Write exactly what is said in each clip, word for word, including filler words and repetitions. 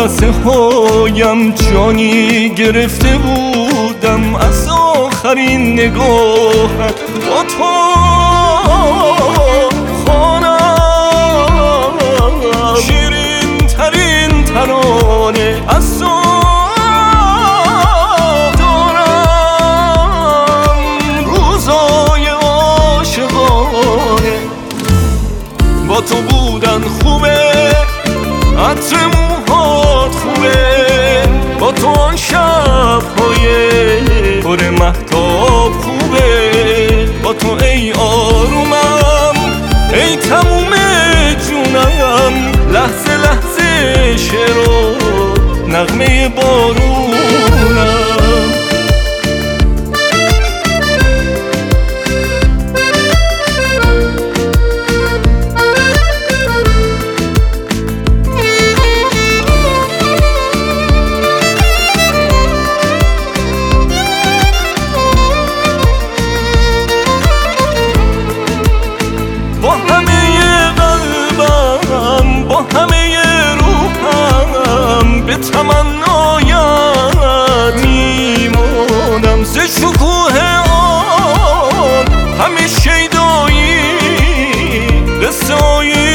لحظه هایم جانی گرفته بودم از آخرین نگاهت با تو خوانم شیرین ترین ترانه از تو دارم روزای عاشقانه با تو بودن خوبه عطر موهات خوبه با تو آن شب‌های پر مهتاب خوبه با تو ای آرومم ای تموم جونم لحظه لحظه شعر و نغمه بارونم به تمنایت میمانم ز شکوه آن همه شیدایی قصه‌ای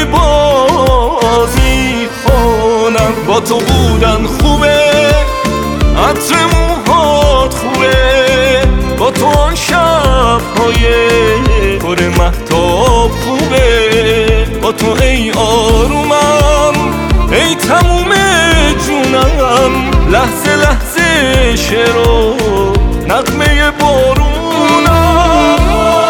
بازی خوانم با تو بودن خوبه عطر موهات خوبه با تو آن شب‌های پر مهتاب خوبه با تو ای آرومم ای تموم جونم لحظه لحظه شعر و نغمه بارونم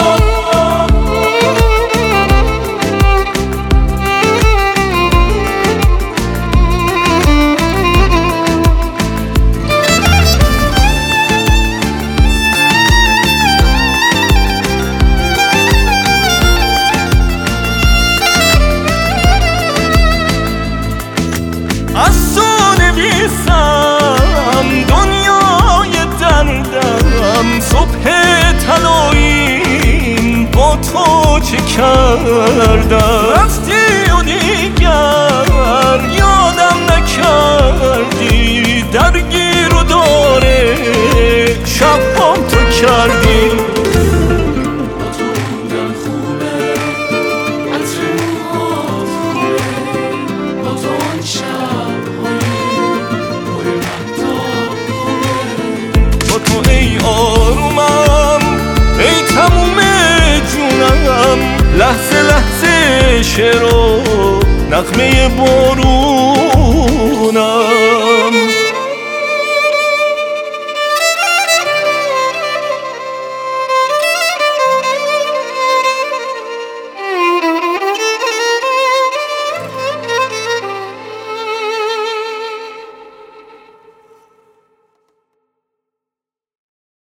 از تو نویسم دنیای دردم صبح طلاییم با تو چه کردم رفتی و دیگر یادم نکردی درگیر و داره شبام تو کردی آرومم ای تموم جونم لحظه لحظه شعر و نغمه بارونم